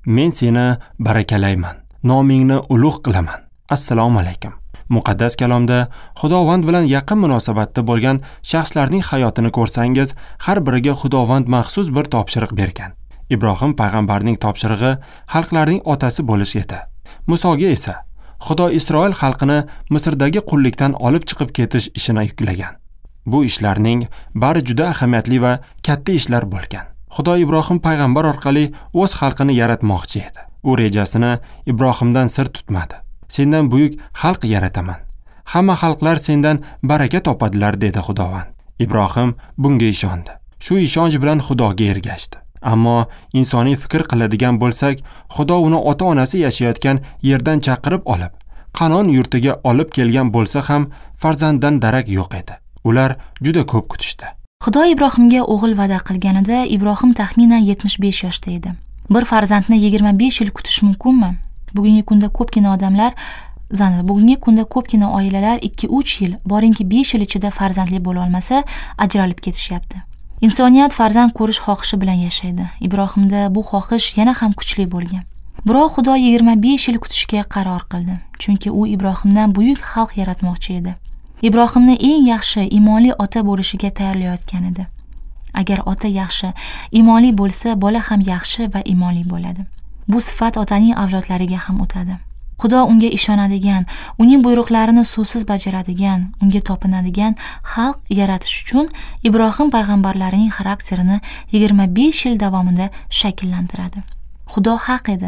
Men seni barakalayman, nomingni ulug' qilaman. Assalomu alaykum. Muqaddas kalomda Xudovand bilan yaqin munosabatda bo'lgan shaxslarning hayotini ko'rsangiz, har biriga Xudovand maxsus bir topshiriq bergan. Ibrohim payg'ambarning topshirig'i xalqlarning otasi bo'lish edi. Musoga esa Xudo Isroil xalqini Misrdagi qullikdan olib chiqib ketish ishini yuklagan. Bu ishlarning bari juda ahamiyatli va katta ishlar bo'lgan. Xudo Ibrohim payg'ambar orqali o'z xalqini yaratmoqchi edi. U rejasini Ibrohimdan sir tutmadi. Sendan buyuk xalq yarataman. Hamma xalqlar sendan baraka topadilar dedi Xudovand. Ibrohim bunga ishondi. Shu ishonch bilan Xudoga ergashdi. Ammo insoniy fikr qiladigan bo'lsak, Xudo uni ota-onasi yashayotgan yerdan chaqirib olib, Qanon yurtiga olib kelgan bo'lsa ham farzanddan darak yo'q edi. Ular juda ko'p kutishdi. Xudo Ibrohimga o'g'il va'da qilganida Ibrohim taxminan 75 yoshda edi. Bir farzandni 25 yil kutish mumkinmi? Bugungi kunda ko'pgina oilalar 2-3 yil, boringki 5 yil ichida farzandli bo'la olmasa, ajralib ketishyapti. Insoniyat farzand ko'rish xohishi bilan yashaydi. Ibrohimda bu xohish yana ham kuchli bo'lgan. Biroq Xudo 25 yil kutishga qaror qildi, chunki u Ibrohimdan buyuk xalq yaratmoqchi edi. Ibrohimni eng yaxshi iymonli ota bo'lishiga tayyorlayotgan edi. Agar ota yaxshi, iymonli bo'lsa, bola ham yaxshi va iymonli bo'ladi. Bu sifat otaning avlodlariga ham o'tadi. Xudo unga ishonadigan, uning buyruqlarini so'zsiz bajaradigan, unga topinadigan xalq yaratish uchun Ibrohim payg'ambarlarining xarakterini 25 yil davomida shakllantiradi. Xudo haq edi.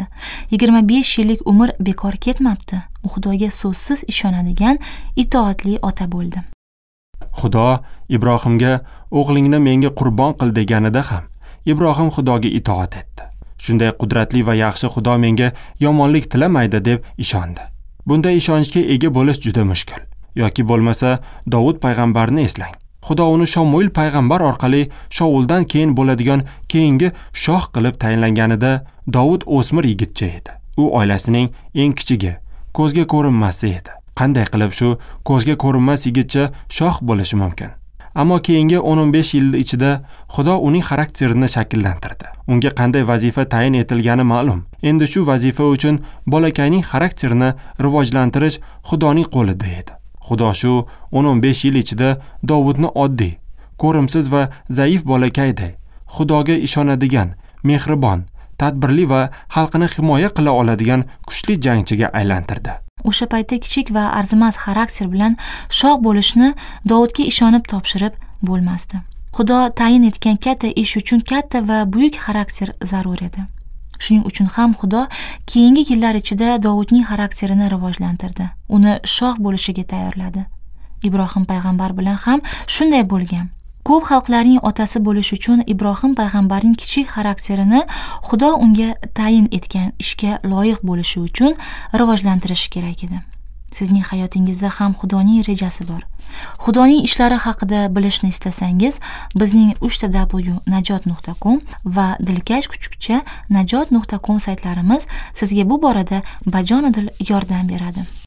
25 yillik umr bekor ketmabdi. U Xudoga so'zsiz ishonadigan, itoatli ota bo'ldi. Xudo Ibrohimga o'g'lingni menga qurbon qil deganida ham Ibrohim Xudoga itoat etdi. Shunday qudratli va yaxshi Xudo menga yomonlik tilamaydi deb ishondi. Bunday ishonchga ega bo'lish juda mushkul. Yoki bo'lmasa Davud payg'ambarni eslang. Xudo uni Shamuil payg'ambar orqali Shauldan keyin bo'ladigan keyingi shoh qilib tayinlanganida Davud o'smir yigitcha edi. U oilasining eng kichigi, ko'zga ko'rinmas edi. Qanday qilib shu ko'zga ko'rinmas yigitcha shoh bo'lishi mumkin? Ammo keyingi 10-15 yil ichida Xudo uning xarakterini shakllantirdi. Unga qanday vazifa tayin etilgani ma'lum. Endi shu vazifa uchun bolakayning xarakterini rivojlantirish Xudoning qo'lida edi. Xudo shu 10-15 yil ichida Davudni oddiy, ko'rimsiz va zaif bolakayday, Xudoga ishonadigan, mehribon, tadbirli va xalqini himoya qila oladigan kuchli jangchiga aylantirdi. O'sha paytda kichik va arzimas xarakter bilan shoh bo'lishni Davudga ishonib topshirib bo'lmasdi. Xudo tayin etgan katta ish uchun katta va buyuk xarakter zarur edi. Shuning uchun ham Xudo keyingi yillar ichida Davudning xarakterini rivojlantirdi. Uni shoh bo'lishiga tayyorladi. Ibrohim payg'ambar bilan ham shunday bo'lgan. Ko'p xalqlarning otasi bo'lish uchun Ibrohim payg'ambarning kichik xarakterini Xudo unga tayin etgan ishga loyiq bo'lishi uchun rivojlantirishi kerak edi. Sizning hayotingizda ham Xudoning rejasi bor. Xudoning ishlari haqida bilishni istasangiz, bizning 3w.najot.com va dilkash-kuchukcha najot.com saytlarimiz sizga bu borada bajonidil yordam beradi.